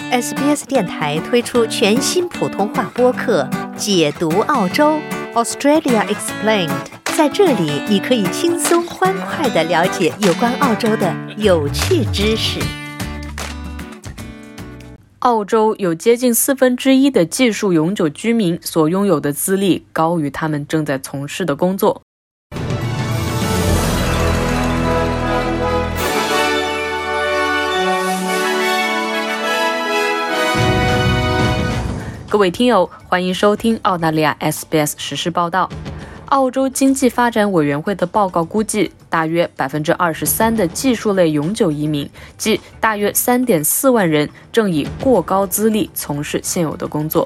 SBS 电台推出全新普通话播客《解读澳洲 Australia Explained》，在这里你可以轻松欢快地了解有关澳洲的有趣知识。 澳洲有接近1/4的技术永久居民所拥有的资历高于他们正在从事的工作。各位听友，欢迎收听澳大利亚 SBS 时事报道。澳洲经济发展委员会的报告估计，大约 23% 的技术类永久移民，即大约 3.4万人，正以过高资历从事现有的工作。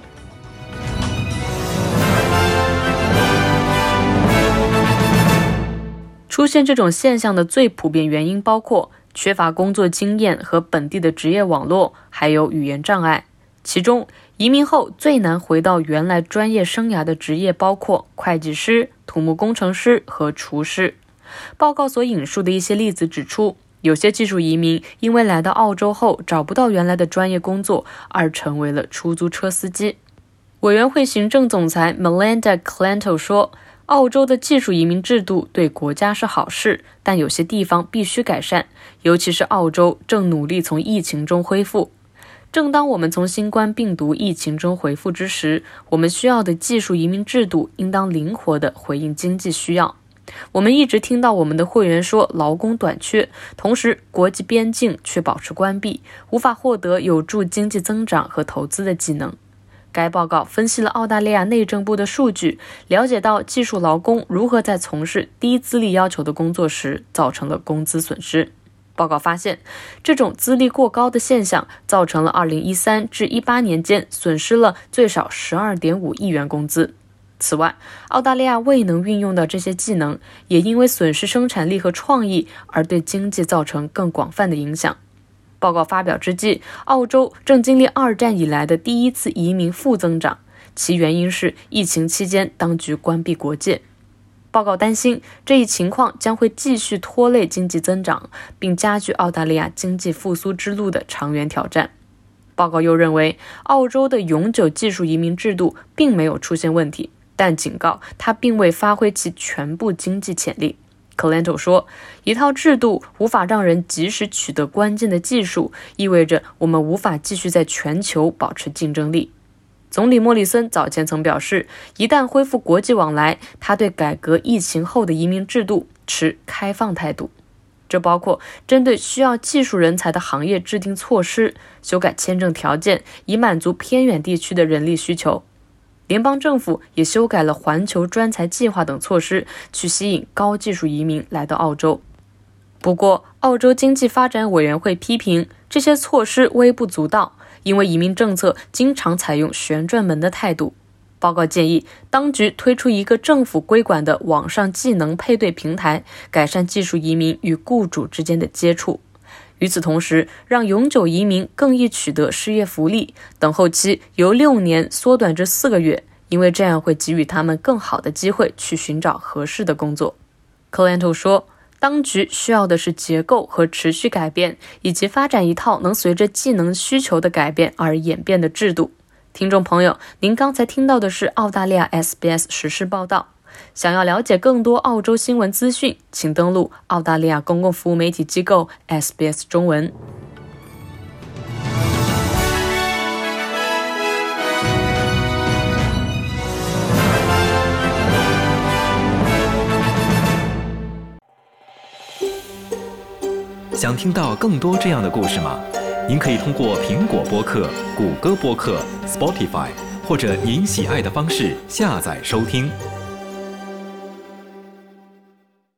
出现这种现象的最普遍原因包括缺乏工作经验和本地的职业网络，还有语言障碍。其中，移民后最难回到原来专业生涯的职业包括会计师、土木工程师和厨师。报告所引述的一些例子指出，有些技术移民因为来到澳洲后找不到原来的专业工作，而成为了出租车司机。委员会行政总裁 Melinda Clanto 说，澳洲的技术移民制度对国家是好事，但有些地方必须改善，尤其是澳洲正努力从疫情中恢复。正当我们从新冠病毒疫情中恢复之时，我们需要的技术移民制度应当灵活地回应经济需要。我们一直听到我们的会员说劳工短缺，同时国际边境却保持关闭，无法获得有助经济增长和投资的技能。该报告分析了澳大利亚内政部的数据，了解到技术劳工如何在从事低资历要求的工作时造成了工资损失。报告发现，这种资历过高的现象造成了2013至18年间损失了最少 12.5 亿元工资。此外，澳大利亚未能运用的这些技能，也因为损失生产力和创意而对经济造成更广泛的影响。报告发表之际，澳洲正经历2战以来的第一次移民负增长，其原因是疫情期间当局关闭国界。报告担心，这一情况将会继续拖累经济增长，并加剧澳大利亚经济复苏之路的长远挑战。报告又认为，澳洲的永久技术移民制度并没有出现问题，但警告它并未发挥其全部经济潜力。Clanto 说，一套制度无法让人及时取得关键的技术，意味着我们无法继续在全球保持竞争力。总理莫里森早前曾表示，一旦恢复国际往来，他对改革疫情后的移民制度持开放态度。这包括针对需要技术人才的行业制定措施，修改签证条件，以满足偏远地区的人力需求。联邦政府也修改了环球专才计划等措施，去吸引高技术移民来到澳洲。不过，澳洲经济发展委员会批评这些措施微不足道，因为移民政策经常采用旋转门的态度。报告建议当局推出一个政府规管的网上技能配对平台，改善技术移民与雇主之间的接触。与此同时，让永久移民更易取得失业福利，等候期由6年缩短至4个月，因为这样会给予他们更好的机会去寻找合适的工作。Clanto 说，当局需要的是结构和持续改变，以及发展一套能随着技能需求的改变而演变的制度。听众朋友，您刚才听到的是澳大利亚 SBS 时事报道。想要了解更多澳洲新闻资讯，请登录澳大利亚公共服务媒体机构 SBS 中文。 想听到更多这样的故事吗？您可以通过苹果播客、谷歌播客、Spotify 或者您喜爱的方式下载收听。